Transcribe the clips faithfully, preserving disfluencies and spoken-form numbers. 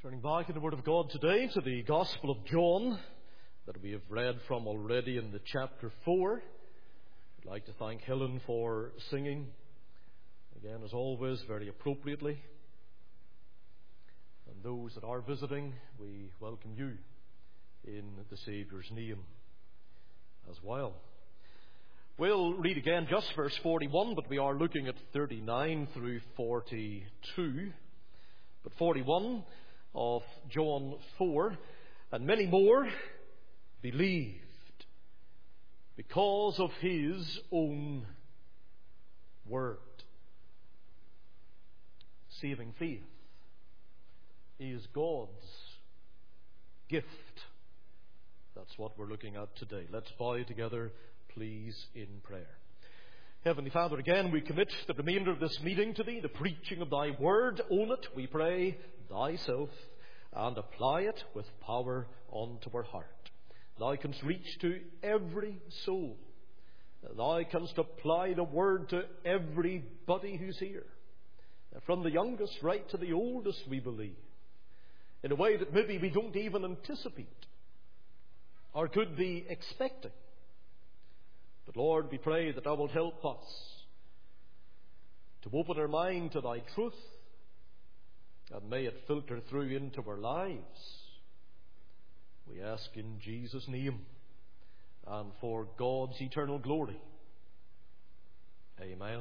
Turning back in the Word of God today to the Gospel of John that we have read from already in the chapter four. I'd like to thank Helen for singing, again as always, very appropriately. And those that are visiting, we welcome you in the Saviour's name as well. We'll read again just verse forty-one, but we are looking at thirty-nine through forty-two. But forty-one of John four, and many more believed because of his own word. Saving faith is God's gift. That's what we're looking at today. Let's bow together, please, in prayer. Heavenly Father, again we commit the remainder of this meeting to Thee, the preaching of Thy word. Own it, we pray, Thyself, and apply it with power unto our heart. Thou canst reach to every soul. Thou canst apply the word to everybody who's here. From the youngest right to the oldest, we believe, in a way that maybe we don't even anticipate or could be expecting. But Lord, we pray that Thou wilt help us to open our mind to Thy truth, and may it filter through into our lives. We ask in Jesus' name and for God's eternal glory. Amen.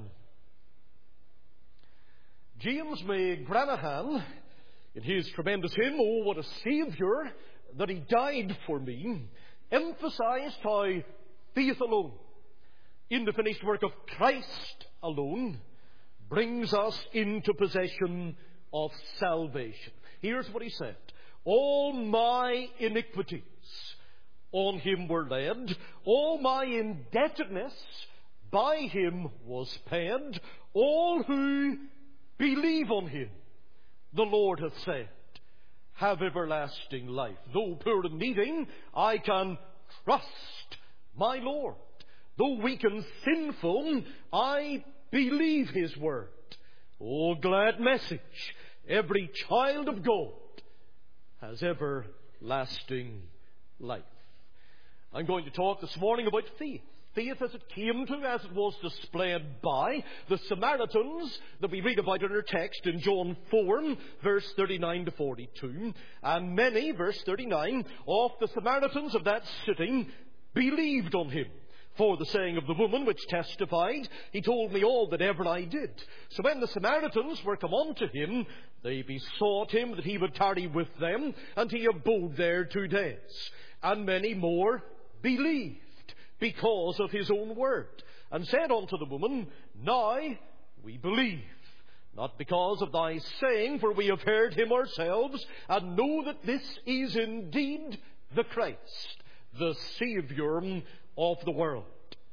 James McGranahan, in his tremendous hymn, "Oh, what a Saviour that He died for me," emphasized how faith alone, in the finished work of Christ alone, brings us into possession of salvation. Here's what he said: all my iniquities on Him were laid, all my indebtedness by Him was paid, all who believe on Him, the Lord hath said, have everlasting life. Though poor and needing, I can trust my Lord. Though weak and sinful, I believe His word. Oh, glad message! Every child of God has everlasting life. I'm going to talk this morning about faith. Faith as it came to, as it was displayed by the Samaritans that we read about in our text in John four, verse thirty-nine to forty-two. And many, verse thirty-nine, of the Samaritans of that city believed on Him. For the saying of the woman which testified, He told me all that ever I did. So when the Samaritans were come unto Him, they besought Him that He would tarry with them, and He abode there two days. And many more believed because of His own word, and said unto the woman, now we believe, not because of thy saying, for we have heard Him ourselves, and know that this is indeed the Christ, the Saviour of the world.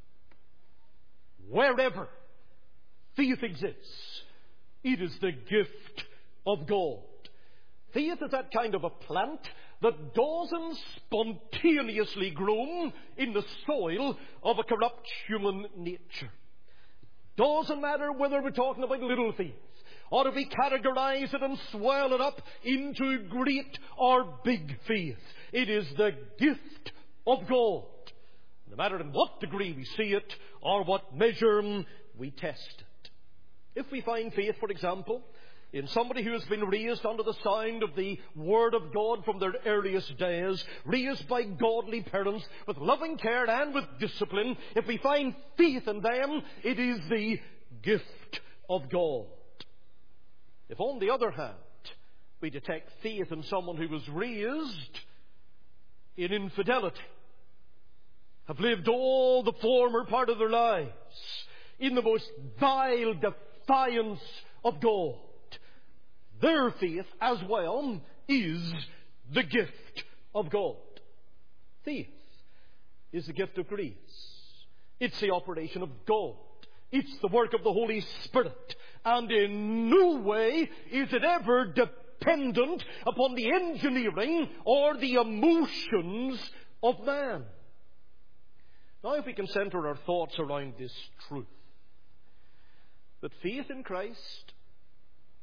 Wherever faith exists, it is the gift of God. Faith is that kind of a plant that doesn't spontaneously grow in the soil of a corrupt human nature. Doesn't matter whether we're talking about little faith, or if we categorize it and swell it up into great or big faith. It is the gift of God, no matter in what degree we see it or what measure we test it. If we find faith, for example, in somebody who has been raised under the sound of the Word of God from their earliest days, raised by godly parents with loving care and with discipline, if we find faith in them, it is the gift of God. If, on the other hand, we detect faith in someone who was raised in infidelity, have lived all the former part of their lives in the most vile defiance of God, their faith as well is the gift of God. Faith is the gift of grace. It's the operation of God. It's the work of the Holy Spirit. And in no way is it ever dependent upon the engineering or the emotions of man. Now, if we can center our thoughts around this truth, that faith in Christ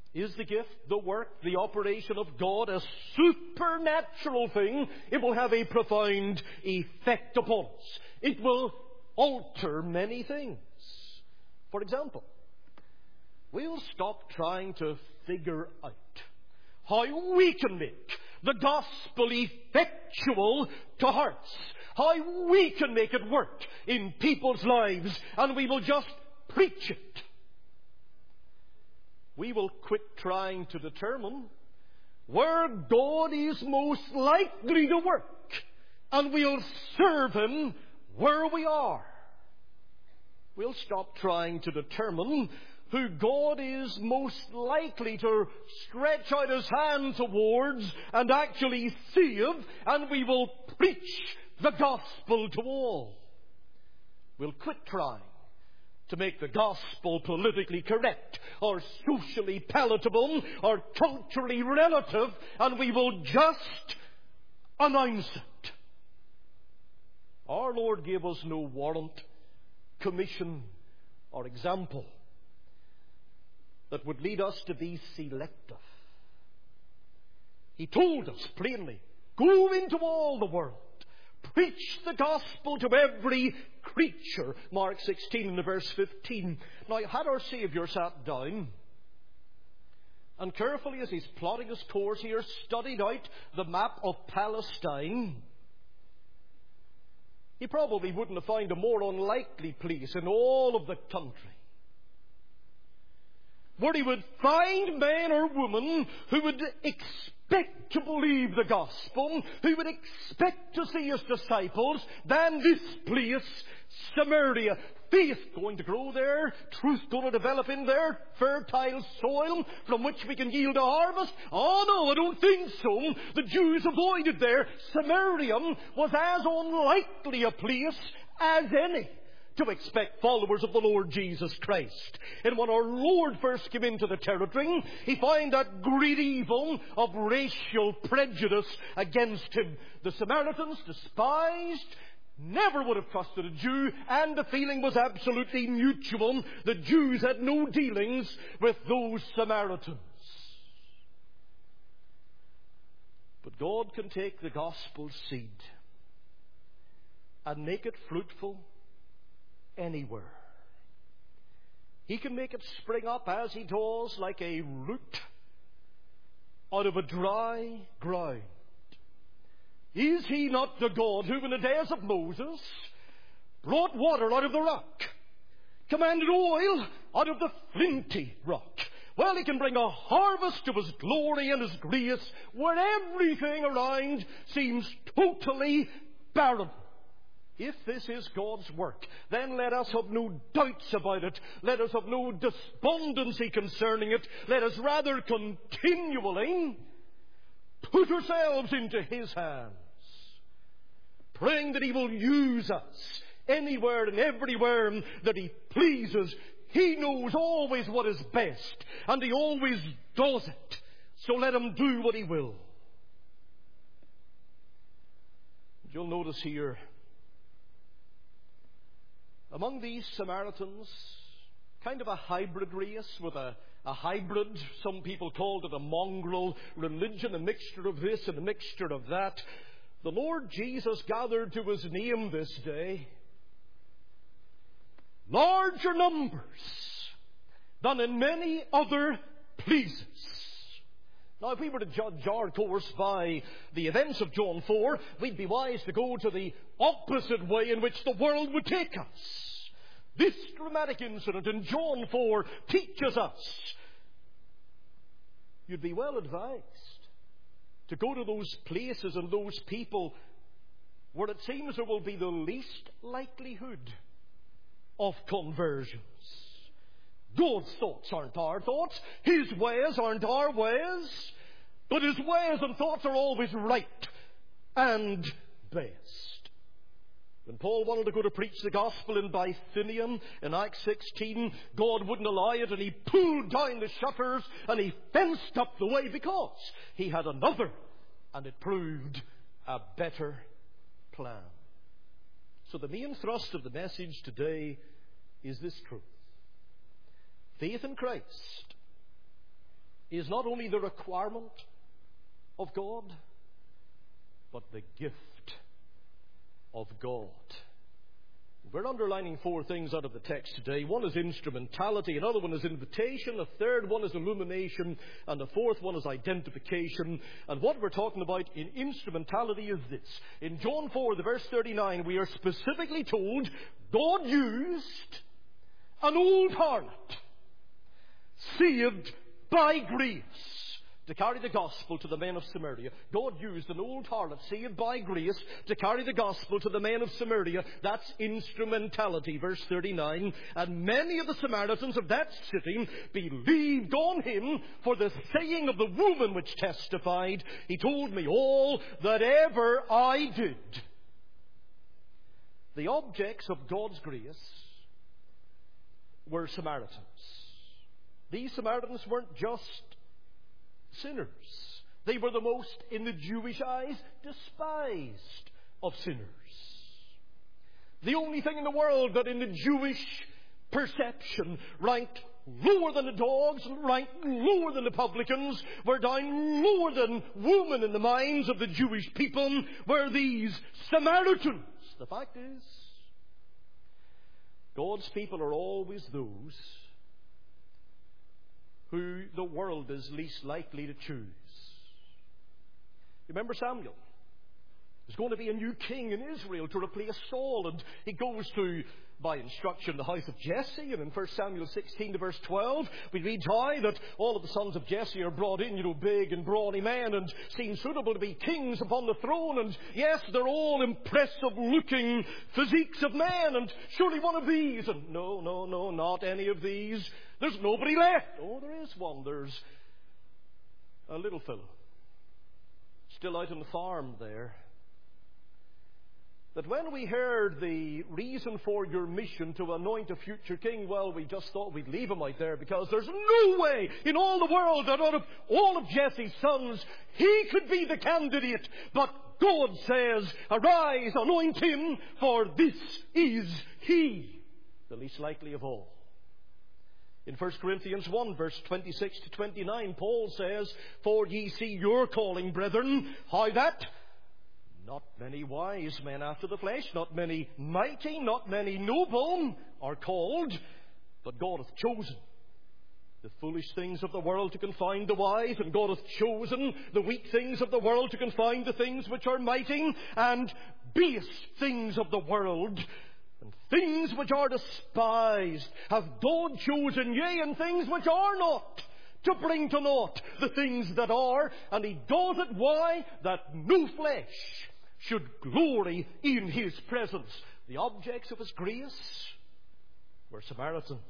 Is the gift, the work, the operation of God a supernatural thing? It will have a profound effect upon us. It will alter many things. For example, we'll stop trying to figure out how we can make the gospel effectual to hearts, how we can make it work in people's lives, and we will just preach it. We will quit trying to determine where God is most likely to work, and we'll serve Him where we are. We'll stop trying to determine who God is most likely to stretch out His hand towards and actually save, and we will preach the gospel to all. We'll quit trying to make the gospel politically correct or socially palatable or culturally relative, and we will just announce it. Our Lord gave us no warrant, commission, or example that would lead us to be selective. He told us plainly, go into all the world, preach the gospel to every creature. Mark sixteen and verse fifteen. Now, had our Saviour sat down and carefully, as He's plotting His course here, studied out the map of Palestine, He probably wouldn't have found a more unlikely place in all of the country where He would find men or women who would expect to believe the gospel, who would expect to see His disciples, than this place, Samaria. Faith going to grow there, truth going to develop in there, fertile soil from which we can yield a harvest. Oh no, I don't think so. The Jews avoided there. Samaria was as unlikely a place as any to expect followers of the Lord Jesus Christ. And when our Lord first came into the territory, He found that great evil of racial prejudice against Him. The Samaritans, despised, never would have trusted a Jew, and the feeling was absolutely mutual. The Jews had no dealings with those Samaritans. But God can take the gospel seed and make it fruitful anywhere. He can make it spring up, as He does, like a root out of a dry ground. Is He not the God who in the days of Moses brought water out of the rock, commanded oil out of the flinty rock? Well, He can bring a harvest of His glory and His grace where everything around seems totally barren. If this is God's work, then let us have no doubts about it. Let us have no despondency concerning it. Let us rather continually put ourselves into His hands, praying that He will use us anywhere and everywhere that He pleases. He knows always what is best, and He always does it. So let Him do what He will. You'll notice here, among these Samaritans, kind of a hybrid race with a, a hybrid, some people called it a mongrel religion, a mixture of this and a mixture of that. The Lord Jesus gathered to His name this day larger numbers than in many other places. Now, if we were to judge our course by the events of John four, we'd be wise to go to the opposite way in which the world would take us. This dramatic incident in John four teaches us. You'd be well advised to go to those places and those people where it seems there will be the least likelihood of conversions. God's thoughts aren't our thoughts. His ways aren't our ways. But His ways and thoughts are always right and best. When Paul wanted to go to preach the gospel in Bithynia in Acts sixteen, God wouldn't allow it, and He pulled down the shutters and He fenced up the way because He had another, and it proved a better plan. So the main thrust of the message today is this truth. Faith in Christ is not only the requirement of God, but the gift of God. We're underlining four things out of the text today. One is instrumentality, another one is invitation, a third one is illumination, and the fourth one is identification. And what we're talking about in instrumentality is this. In John four, the verse thirty-nine, we are specifically told God used an old harlot, saved by grace, to carry the gospel to the men of Samaria. God used an old harlot saved by grace to carry the gospel to the men of Samaria. That's instrumentality, verse thirty-nine. And many of the Samaritans of that city believed on him for the saying of the woman which testified, he told me all that ever I did. The objects of God's grace were Samaritans. These Samaritans weren't just sinners. They were the most, in the Jewish eyes, despised of sinners. The only thing in the world that in the Jewish perception ranked lower than the dogs, ranked lower than the publicans, were down lower than women in the minds of the Jewish people, were these Samaritans. The fact is, God's people are always those who the world is least likely to choose. You remember Samuel? There's going to be a new king in Israel to replace Saul, and he goes to, by instruction, the house of Jesse. And in First Samuel sixteen to verse twelve, we read how that all of the sons of Jesse are brought in, you know, big and brawny men, and seem suitable to be kings upon the throne. And yes, they're all impressive-looking physiques of men, and surely one of these. And no, no, no, not any of these. There's nobody left. Oh, there is one. There's a little fellow still out on the farm there. That when we heard the reason for your mission to anoint a future king, well, we just thought we'd leave him out there, because there's no way in all the world that out of all of Jesse's sons he could be the candidate. But God says, arise, anoint him, for this is he, the least likely of all. In First Corinthians one, verse twenty-six to twenty-nine, Paul says, for ye see your calling, brethren, how that not many wise men after the flesh, not many mighty, not many noble are called, but God hath chosen the foolish things of the world to confound the wise, and God hath chosen the weak things of the world to confound the things which are mighty, and base things of the world, and things which are despised, hath God chosen, yea, and things which are not, to bring to naught the things that are. And he does it, why? That no flesh should glory in his presence. The objects of his grace were Samaritans.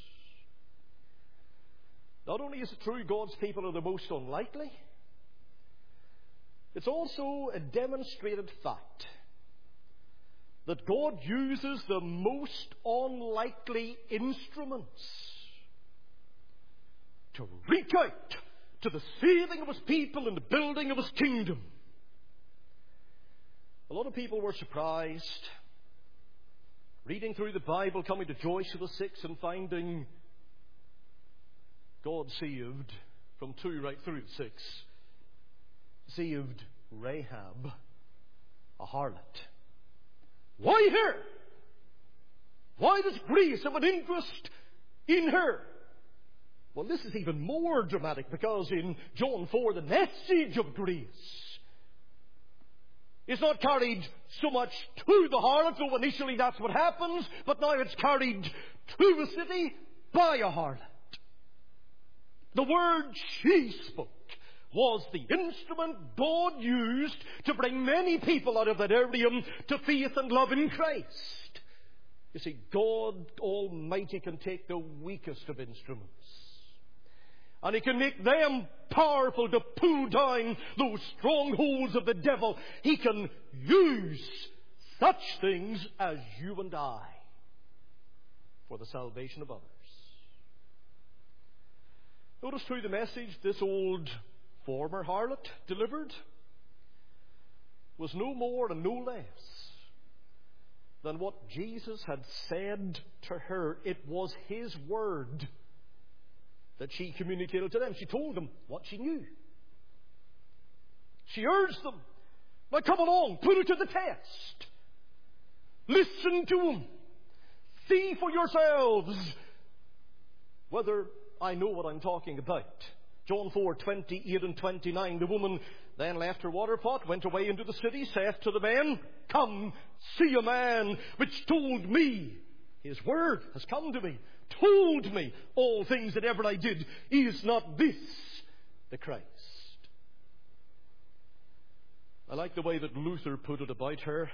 Not only is it true God's people are the most unlikely, it's also a demonstrated fact that God uses the most unlikely instruments to reach out to the saving of his people and the building of his kingdom. A lot of people were surprised reading through the Bible, coming to Joshua the sixth and finding God saved, from two right through to six, saved Rahab, a harlot. Why her? Why does grace have an interest in her? Well, this is even more dramatic, because in John four, the message of grace is not carried so much to the harlot, though initially that's what happens, but now it's carried to a city by a harlot. The word she spoke was the instrument God used to bring many people out of that area to faith and love in Christ. You see, God Almighty can take the weakest of instruments, and He can make them powerful to pull down those strongholds of the devil. He can use such things as you and I for the salvation of others. Notice too the message this old former harlot delivered was no more and no less than what Jesus had said to her. It was His word that she communicated to them. She told them what she knew. She urged them, now come along, put it to the test. Listen to him. See for yourselves whether I know what I'm talking about. John four, twenty-eight and twenty-nine. The woman then left her water pot, went away into the city, saith to the men, come, see a man which told me, his word has come to me, told me all things that ever I did. Is not this the Christ? I like the way that Luther put it about her.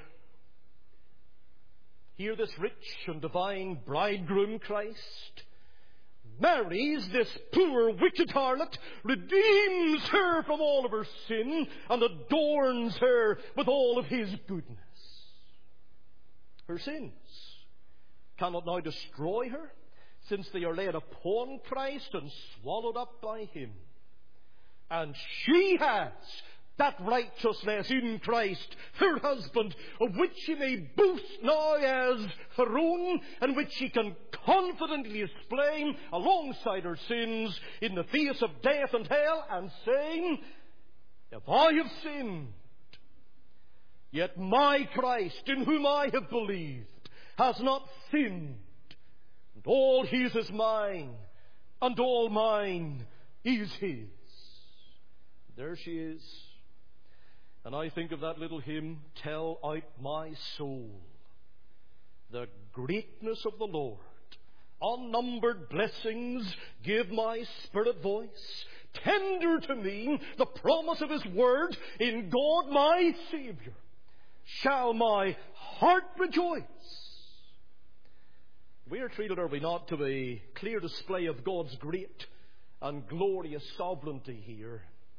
Here this rich and divine bridegroom Christ marries this poor wicked harlot, redeems her from all of her sin, and adorns her with all of his goodness. Her sins cannot now destroy her, since they are laid upon Christ and swallowed up by him. And she has that righteousness in Christ, her husband, of which she may boast now as her own, and which she can confidently display alongside her sins in the face of death and hell, and saying, if I have sinned, yet my Christ, in whom I have believed, has not sinned, and all his is mine, and all mine is his. There she is. And I think of that little hymn, Tell Out My Soul, the greatness of the Lord. Unnumbered blessings give my spirit voice. Tender to me the promise of his word. In God my Saviour shall my heart rejoice. We are treated, are we not, to a clear display of God's great and glorious sovereignty here.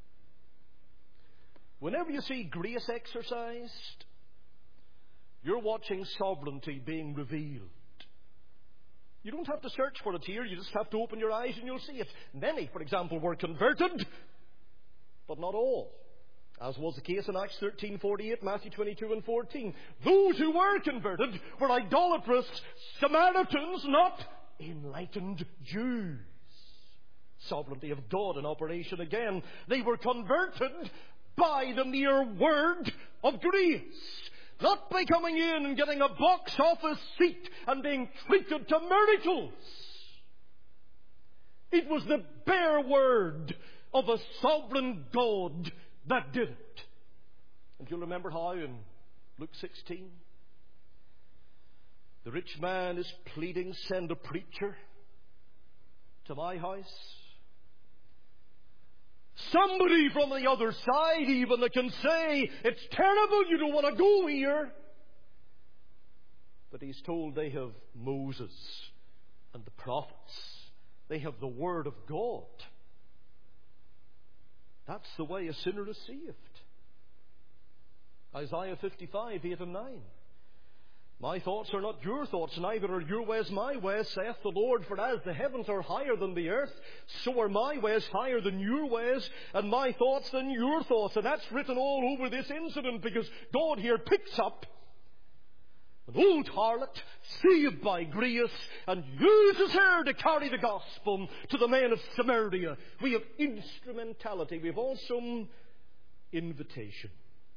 Whenever you see grace exercised, you're watching sovereignty being revealed. You don't have to search for it here. You just have to open your eyes and you'll see it. Many, for example, were converted, but not all, as was the case in Acts thirteen forty-eight, Matthew twenty-two and fourteen. Those who were converted were idolatrous Samaritans, not enlightened Jews. Sovereignty of God in operation again. They were converted by the mere word of grace, not by coming in and getting a box office seat and being treated to miracles. It was the bare word of a sovereign God that did it. And you'll remember how in Luke sixteen, the rich man is pleading, send a preacher to my house. Somebody from the other side even that can say, it's terrible, you don't want to go here. But he's told they have Moses and the prophets. They have the Word of God. That's the way a sinner is saved. Isaiah fifty-five, eight and nine. My thoughts are not your thoughts, neither are your ways my ways, saith the Lord. For as the heavens are higher than the earth, so are my ways higher than your ways, and my thoughts than your thoughts. And that's written all over this incident, because God here picks up an old harlot, saved by grace, and uses her to carry the gospel to the men of Samaria. We have instrumentality. We have also invitation.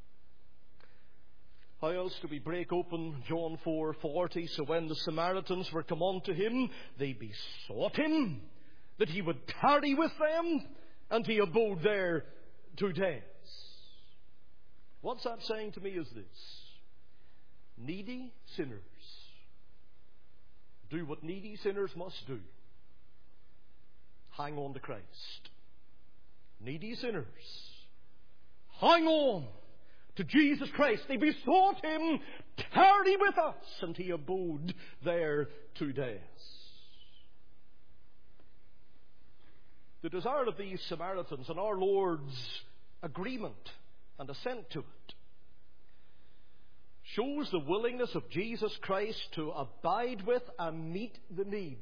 How else do we break open John four forty? So when the Samaritans were come unto him, they besought him that he would tarry with them, and he abode there two days. What's that saying to me is this: needy sinners do what needy sinners must do. Hang on to Christ. Needy sinners, hang on to Jesus Christ. They besought him, tarry with us, and he abode there two days. The desire of these Samaritans and our Lord's agreement and assent to it shows the willingness of Jesus Christ to abide with and meet the needs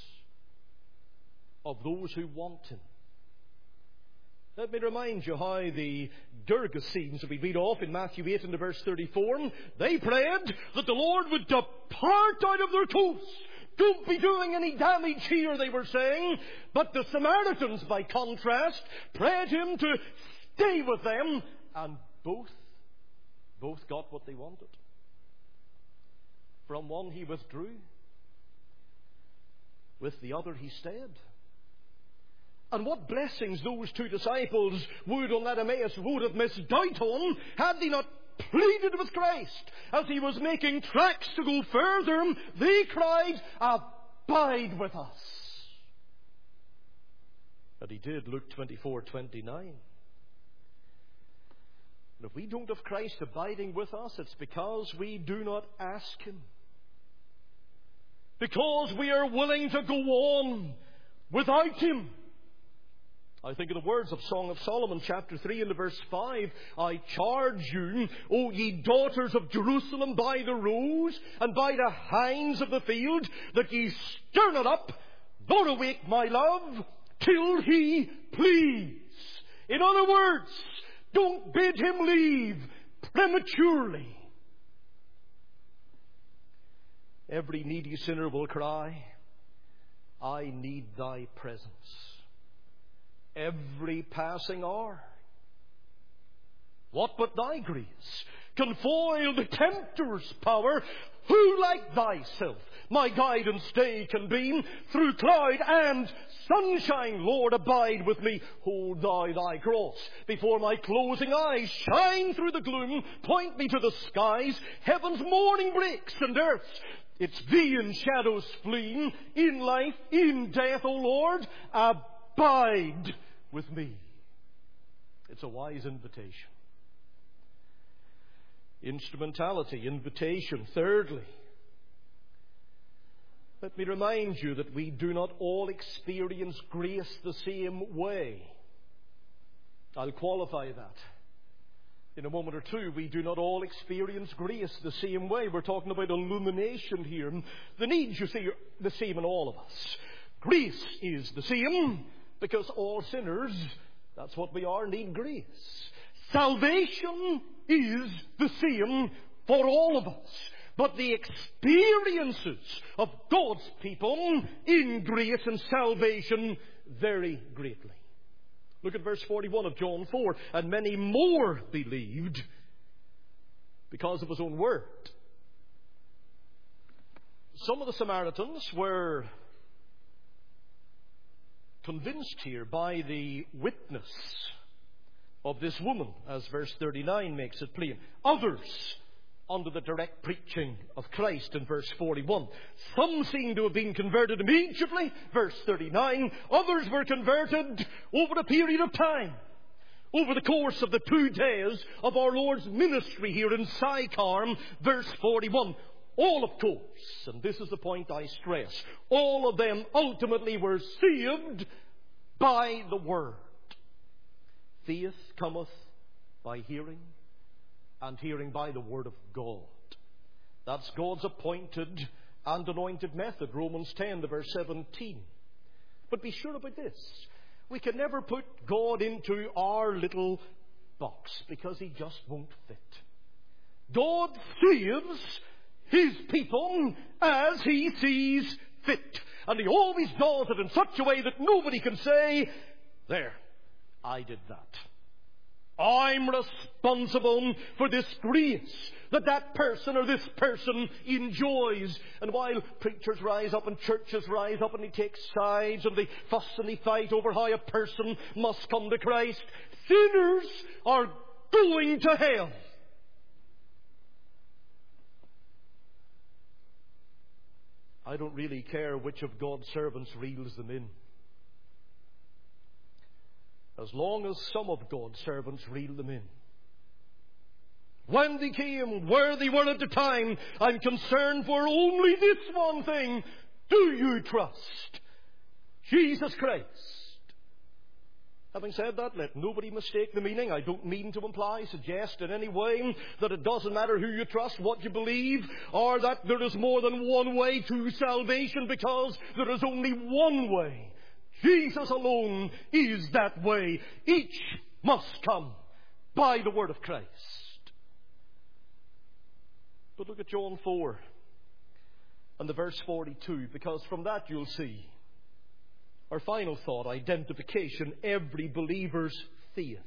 of those who want him. Let me remind you how the Gergesenes that we read off in Matthew eight and verse thirty-four, they prayed that the Lord would depart out of their coast, Don't be doing any damage here, they were saying. But the Samaritans, by contrast, prayed him to stay with them, and both, both got what they wanted. From one he withdrew, with the other he stayed. And what blessings those two disciples would on that Emmaus road have missed out on had they not pleaded with Christ. As he was making tracks to go further, they cried, "Abide with us." And he did, Luke twenty-four twenty-nine. And if we don't have Christ abiding with us, it's because we do not ask him. Because we are willing to go on without him. I think of the words of Song of Solomon, chapter three, and verse five. I charge you, O ye daughters of Jerusalem, by the roes and by the hinds of the field, that ye stir not up, nor awake my love, till he please. In other words, don't bid him leave prematurely. Every needy sinner will cry, I need thy presence. Every passing hour. What but thy grace can foil the tempter's power? Who like thyself my guide and stay can be? Through cloud and sunshine, Lord, abide with me. Hold thou thy cross before my closing eyes. Shine through the gloom, point me to the skies. Heaven's morning breaks and earth's its thee in shadows fleeing. In life, in death, O Lord, abide with me. It's a wise invitation. Instrumentality, invitation. Thirdly, let me remind you that we do not all experience grace the same way. I'll qualify that. In a moment or two, we do not all experience grace the same way. We're talking about illumination here. The needs, you see, are the same in all of us. Grace is the same because all sinners, that's what we are, need grace. Salvation is the same for all of us. But the experiences of God's people in grace and salvation vary greatly. Look at verse forty-one of John four. And many more believed because of his own word. Some of the Samaritans were convinced here by the witness of this woman, as verse thirty-nine makes it plain. Others under the direct preaching of Christ in verse forty-one. Some seem to have been converted immediately, verse thirty-nine. Others were converted over a period of time, over the course of the two days of our Lord's ministry here in Sychar, verse forty-one. All, of course, and this is the point I stress, all of them ultimately were saved by the word. Faith cometh by hearing, and hearing by the word of God. That's God's appointed and anointed method, Romans ten, to verse seventeen. But be sure about this. We can never put God into our little box because he just won't fit. God saves his people as he sees fit. And he always does it in such a way that nobody can say, there, I did that. I'm responsible for this grace that that person or this person enjoys. And while preachers rise up and churches rise up and they take sides and they fuss and they fight over how a person must come to Christ, sinners are going to hell. I don't really care which of God's servants reels them in, as long as some of God's servants reel them in. When they came, where they were at the time, I'm concerned for only this one thing. Do you trust Jesus Christ? Having said that, let nobody mistake the meaning. I don't mean to imply, suggest in any way that it doesn't matter who you trust, what you believe, or that there is more than one way to salvation, because there is only one way. Jesus alone is that way. Each must come by the word of Christ. But look at John four and the verse forty-two, because from that you'll see our final thought, identification, every believer's faith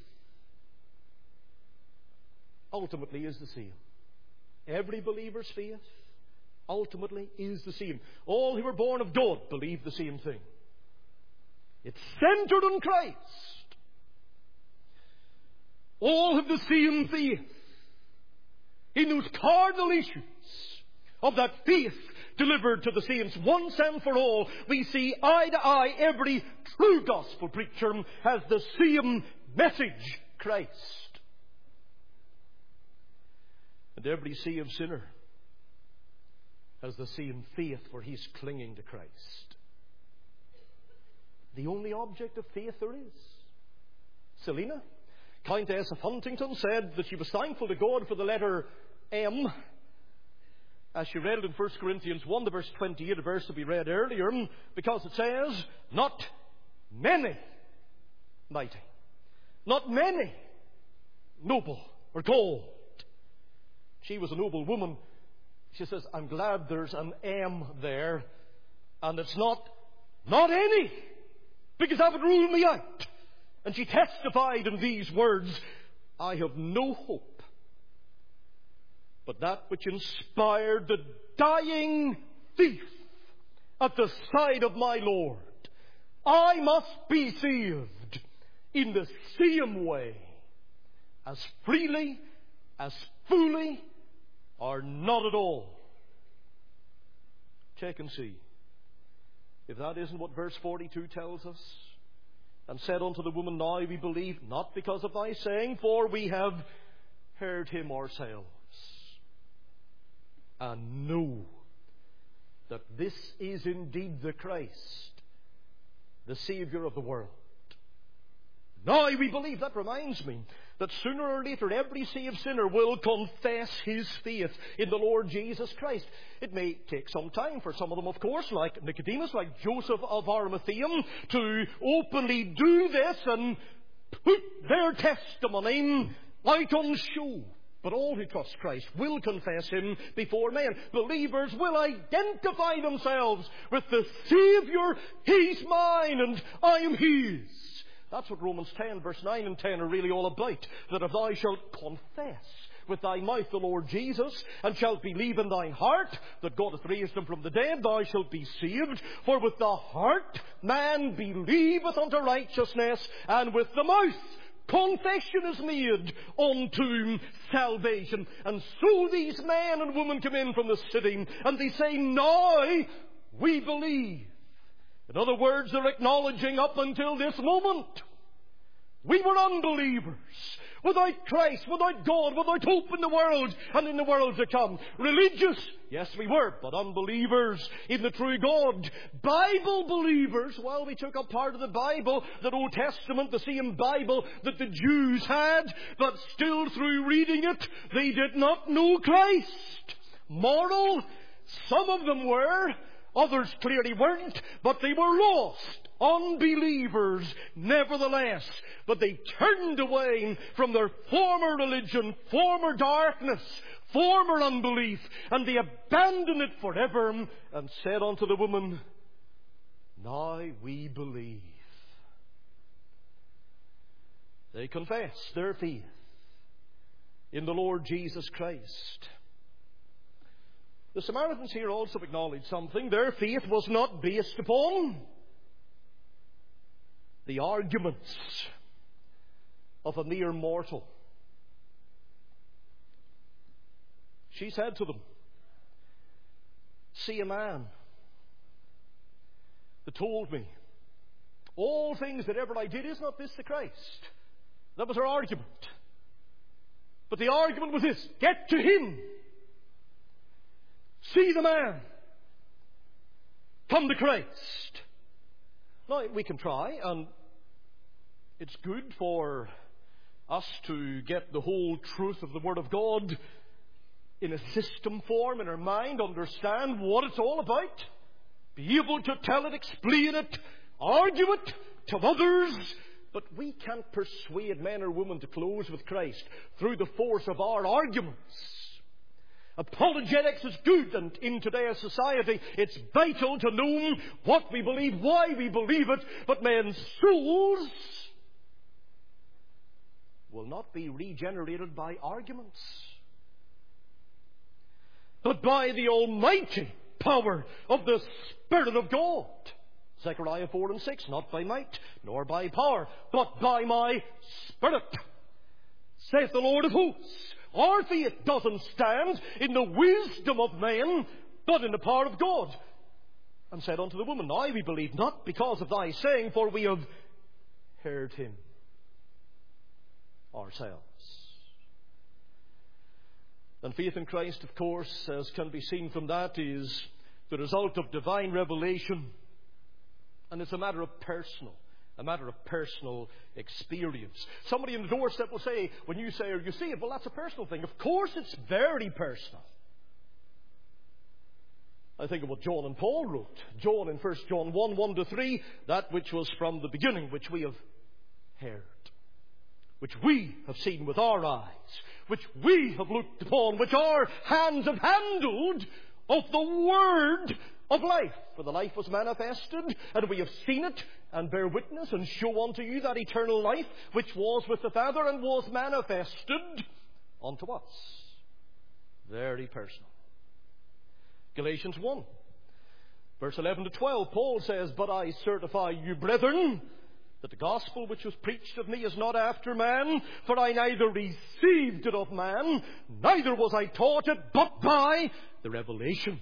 ultimately is the same. Every believer's faith ultimately is the same. All who are born of God believe the same thing. It's centered on Christ. All have the same faith. In those cardinal issues of that faith delivered to the saints once and for all, we see eye to eye every true gospel preacher has the same message, Christ. And every saved sinner has the same faith, for he's clinging to Christ. The only object of faith there is. Selina, Countess of Huntington, said that she was thankful to God for the letter M, as she read it in First Corinthians one, the verse twenty-eight, a verse that we read earlier, because it says, not many mighty, not many noble or gold. She was a noble woman. She says, I'm glad there's an M there, and it's not, not any, because that would rule me out. And she testified in these words, I have no hope but that which inspired the dying thief at the side of my Lord. I must be saved in the same way, as freely, as fully, or not at all. Check and see if that isn't what verse forty-two tells us. And said unto the woman, now we believe, not because of thy saying, for we have heard him ourselves, and know that this is indeed the Christ, the Saviour of the world. Now we believe. That reminds me that sooner or later every saved sinner will confess his faith in the Lord Jesus Christ. It may take some time for some of them, of course, like Nicodemus, like Joseph of Arimathea, to openly do this and put their testimony out on show. But all who trust Christ will confess him before men. Believers will identify themselves with the Saviour. He's mine and I am his. That's what Romans ten, verse nine and ten are really all about. That if thou shalt confess with thy mouth the Lord Jesus, and shalt believe in thine heart that God hath raised him from the dead, thou shalt be saved. For with the heart man believeth unto righteousness, and with the mouth confession is made unto salvation. And so these men and women come in from the city, and they say, now we believe. In other words, they're acknowledging up until this moment, we were unbelievers. Without Christ, without God, without hope in the world and in the world to come. Religious, yes we were, but unbelievers in the true God. Bible believers, well, we took up part of the Bible, the Old Testament, the same Bible that the Jews had, but still through reading it, they did not know Christ. Moral, some of them were. Others clearly weren't, but they were lost, unbelievers nevertheless. But they turned away from their former religion, former darkness, former unbelief, and they abandoned it forever, and said unto the woman, now we believe. They confessed their faith in the Lord Jesus Christ. The Samaritans here also acknowledge something. Their faith was not based upon the arguments of a mere mortal. She said to them, see a man that told me all things that ever I did, is not this the Christ? That was her argument. But the argument was this: get to him. See the man. Come to Christ. Now, we can try, and it's good for us to get the whole truth of the Word of God in a system form in our mind, understand what it's all about, be able to tell it, explain it, argue it to others. But we can't persuade men or women to close with Christ through the force of our arguments. Apologetics is good, and in today's society it's vital to know what we believe, why we believe it, but men's souls will not be regenerated by arguments, but by the almighty power of the Spirit of God. Zechariah four and six, not by might, nor by power, but by my Spirit, saith the Lord of hosts. Our faith doesn't stand in the wisdom of men, but in the power of God. And said unto the woman, Now we believe not because of thy saying, for we have heard him ourselves. And faith in Christ, of course, as can be seen from that, is the result of divine revelation. And it's a matter of personal, a matter of personal experience. Somebody in the doorstep will say, when you say, are you saved? Well, that's a personal thing. Of course it's very personal. I think of what John and Paul wrote. John in First John one, one to three, that which was from the beginning, which we have heard, which we have seen with our eyes, which we have looked upon, which our hands have handled, of the word of life. For the life was manifested, and we have seen it, and bear witness, and show unto you that eternal life, which was with the Father, and was manifested unto us. Very personal. Galatians one, verse eleven to twelve, Paul says, But I certify you, brethren, that the gospel which was preached of me is not after man, for I neither received it of man, neither was I taught it, but by the revelation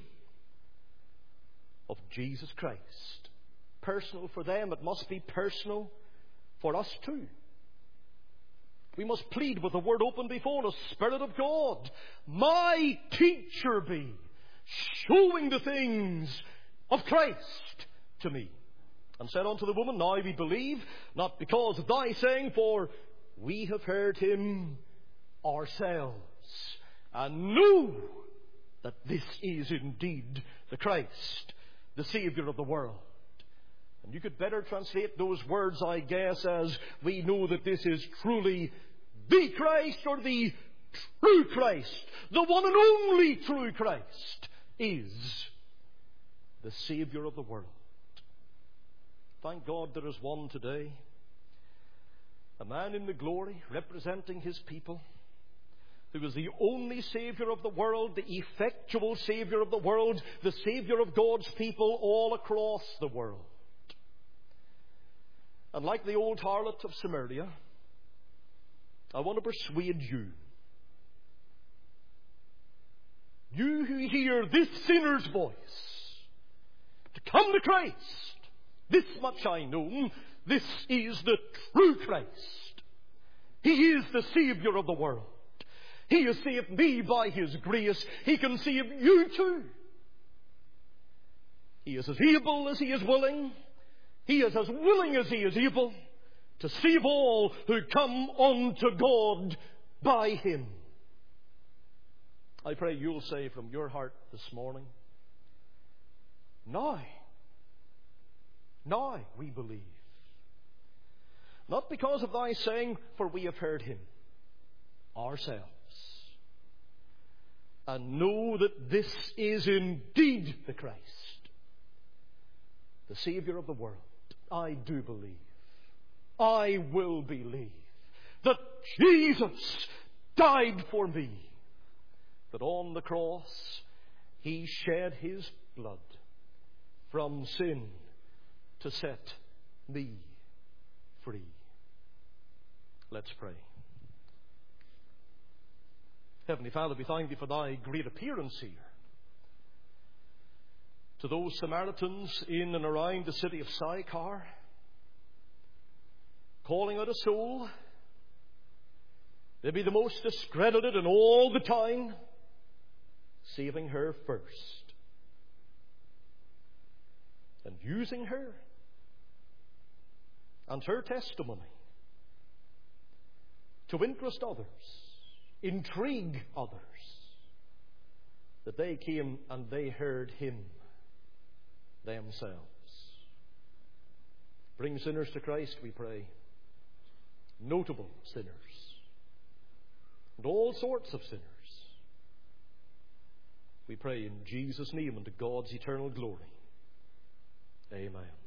of Jesus Christ. Personal for them, it must be personal for us too. We must plead with the word open before us, Spirit of God, my teacher be, showing the things of Christ to me. And said unto the woman, Now we believe, not because of thy saying, for we have heard him ourselves, and know that this is indeed the Christ, the Saviour of the world. And you could better translate those words, I guess, as we know that this is truly the Christ, or the true Christ. The one and only true Christ is the Saviour of the world. Thank God there is one today, a man in the glory representing his people, who is the only Saviour of the world, the effectual Saviour of the world, the Saviour of God's people all across the world. And like the old harlot of Samaria, I want to persuade you, you who hear this sinner's voice, to come to Christ. This much I know, this is the true Christ. He is the Saviour of the world. He has saved me by His grace. He can save you too. He is as able as He is willing. He is as willing as He is able to save all who come unto God by Him. I pray you'll say from your heart this morning, Now, now we believe. Not because of thy saying, for we have heard him ourselves, and know that this is indeed the Christ, the Saviour of the world. I do believe, I will believe, that Jesus died for me, that on the cross He shed His blood from sin to set me free. Let's pray. Heavenly Father, we thank Thee for Thy great appearance here to those Samaritans in and around the city of Sychar, calling out a soul, maybe the most discredited in all the town, saving her first, and using her and her testimony to interest others, intrigue others, that they came and they heard Him themselves. Bring sinners to Christ, we pray, notable sinners, and all sorts of sinners, We pray in Jesus' name and to God's eternal glory. Amen.